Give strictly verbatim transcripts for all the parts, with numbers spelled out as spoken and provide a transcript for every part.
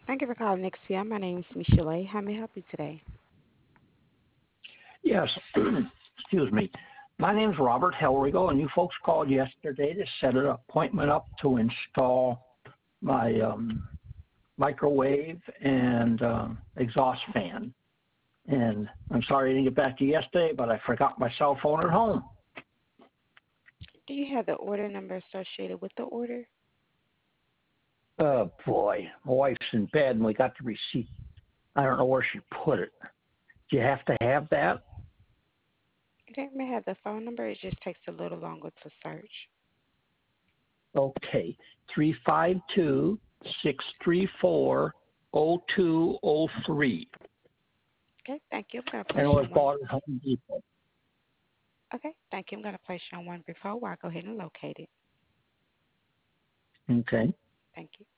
Thank you for calling X P M. My name is Michelle. How may I help you today? Yes, excuse me. My name's Robert Helrigo, and you folks called yesterday to set an appointment up to install my um, microwave and um, exhaust fan. And I'm sorry I didn't get back to you yesterday, but I forgot my cell phone at home. Do you have the order number associated with the order? Oh boy, my wife's in bed, and we got the receipt. I don't know where she put it. Do you have to have that? Okay, may I have the phone number? It just takes a little longer to search. Okay, three five two six three four zero two zero three. Okay, thank you. I'm going to And place it you was on one. bought at Home Depot. Okay, thank you. I'm going to place you on one brief hold while I go ahead and locate it. Okay. Thank you.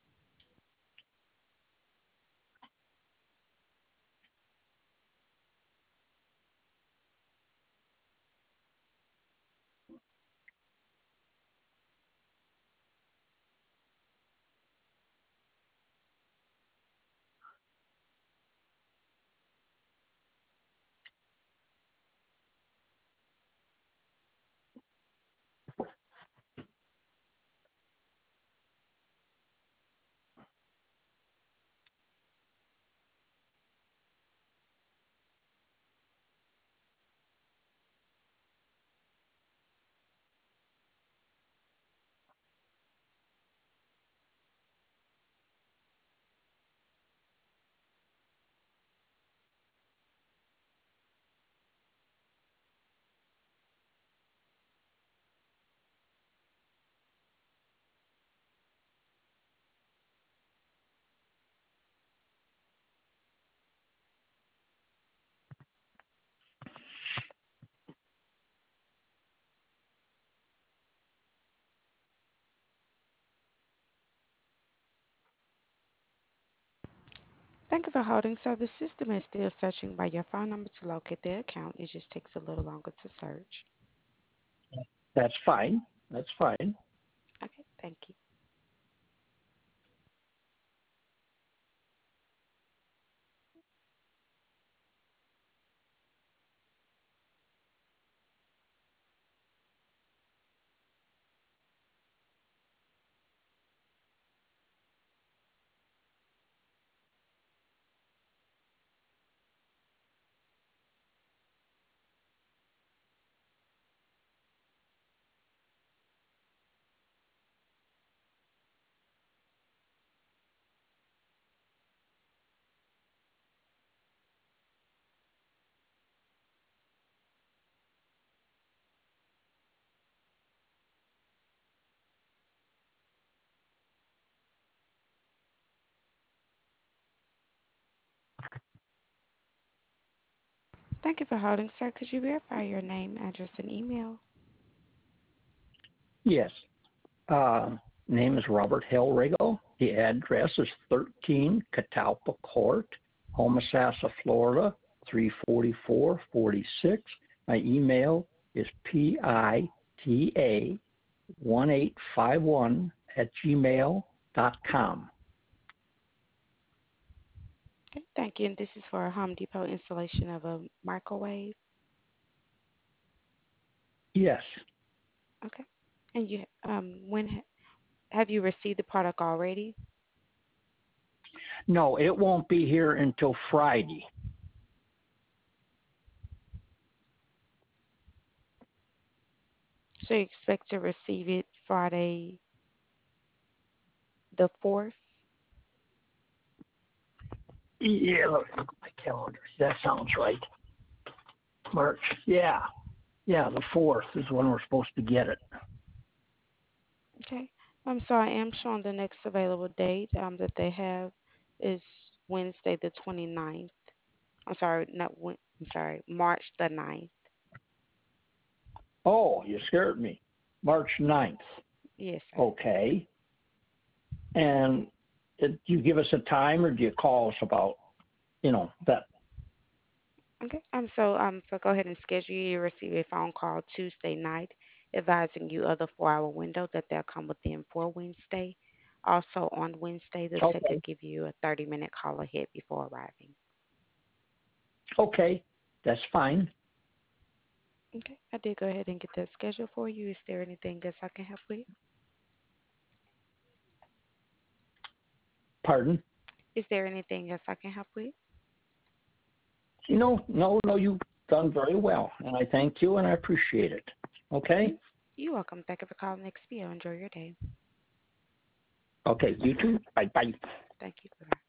Thank you for holding. So the system is still searching by your phone number to locate the account. It just takes a little longer to search. That's fine. That's fine. Okay, thank you. Thank you for holding, sir. Could you verify your name, address, and email? Yes. Uh, name is Robert Helrigo. The address is thirteen Catalpa Court, Homosassa, Florida, three forty-four forty-six. My email is pita one eight five one at gmail dot com. Okay, thank you. And this is for a Home Depot installation of a microwave. Yes. Okay. And you, um, when ha- have you received the product already? No, it won't be here until Friday. So you expect to receive it Friday the fourth? Yeah, look at my calendar. That sounds right. March. Yeah. Yeah, the fourth is when we're supposed to get it. Okay. Um, so I am showing the next available date um, that they have is Wednesday the twenty-ninth. I'm sorry, not Wed- I'm sorry, March the ninth. Oh, you scared me. March ninth. Yes, sir. Okay. And it, do you give us a time or do you call us about, you know, that? Okay. Um, so um, so go ahead and schedule you. You receive a phone call Tuesday night advising you of the four-hour window that they'll come within for Wednesday. Also, on Wednesday, the tech Okay. could give you a thirty minute call ahead before arriving. Okay. That's fine. Okay, I did go ahead and get that scheduled for you. Is there anything else I can help with? Pardon? Is there anything else I can help with? No, no, no, you've done very well. And I thank you and I appreciate it. Okay? You, you're welcome. Thank you for calling X P O. Enjoy your day. Okay, you too. Bye bye. Thank you. Bye.